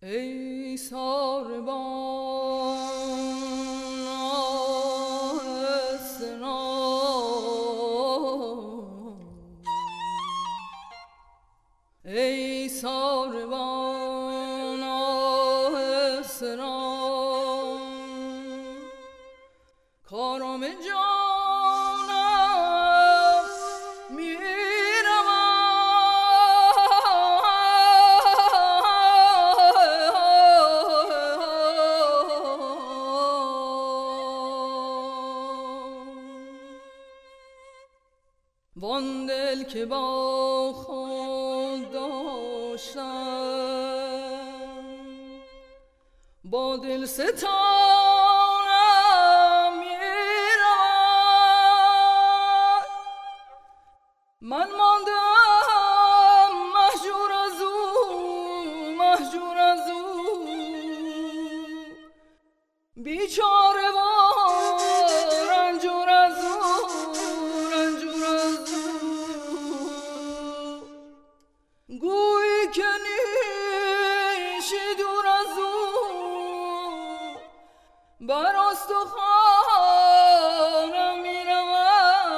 ای ساربان ای ساربان آهسته‌ران کارم جانم می‌رود وان دل که با خود داشتم با دل ستانم می‌رود من ماندم مهجور از او بیچاره و رنجور از او گویی که نیشی دور از او بر استخوانم می‌رود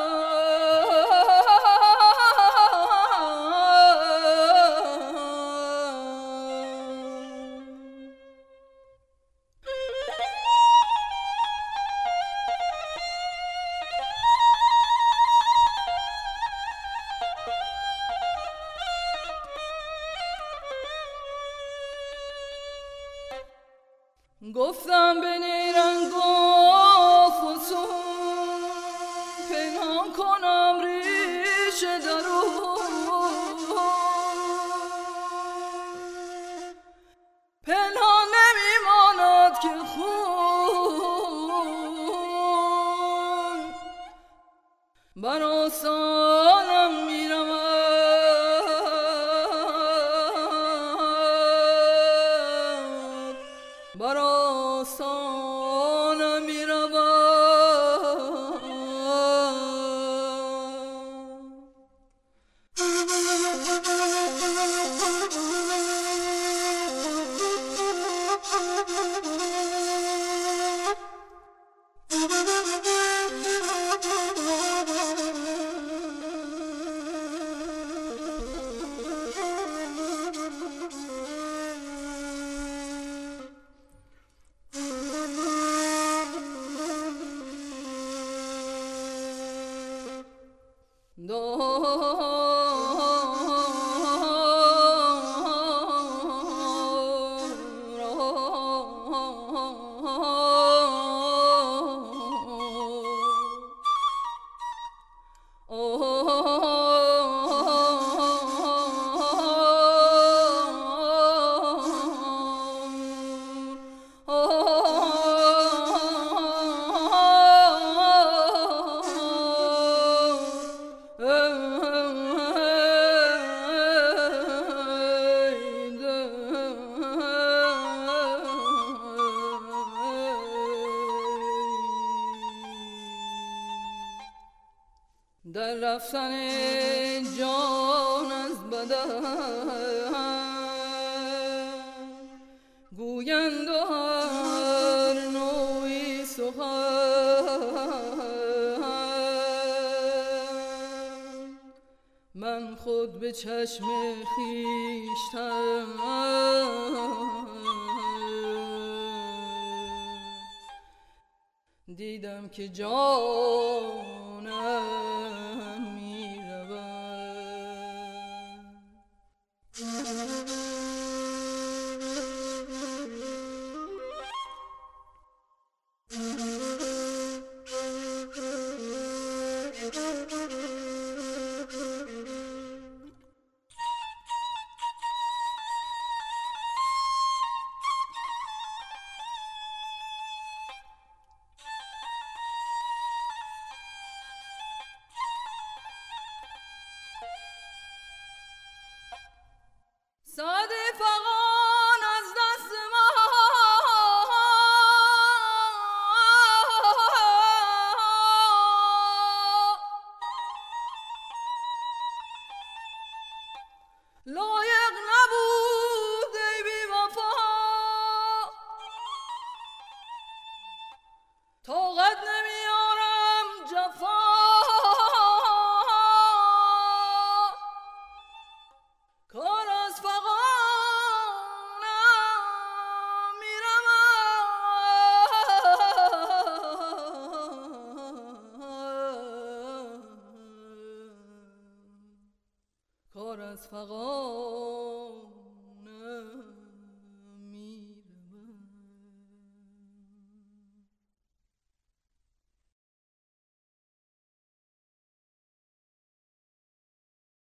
گفتم به نیرنگ و فسون پنهان کنم ریشه درون پنهان نمیماند که خون بر آستانم می‌رود بر آستانم می‌رود در رفتن جان از بدن گویند و هر نوعی سخن من خود به چشم خویشتن دیدم که جانم می‌رود از فغان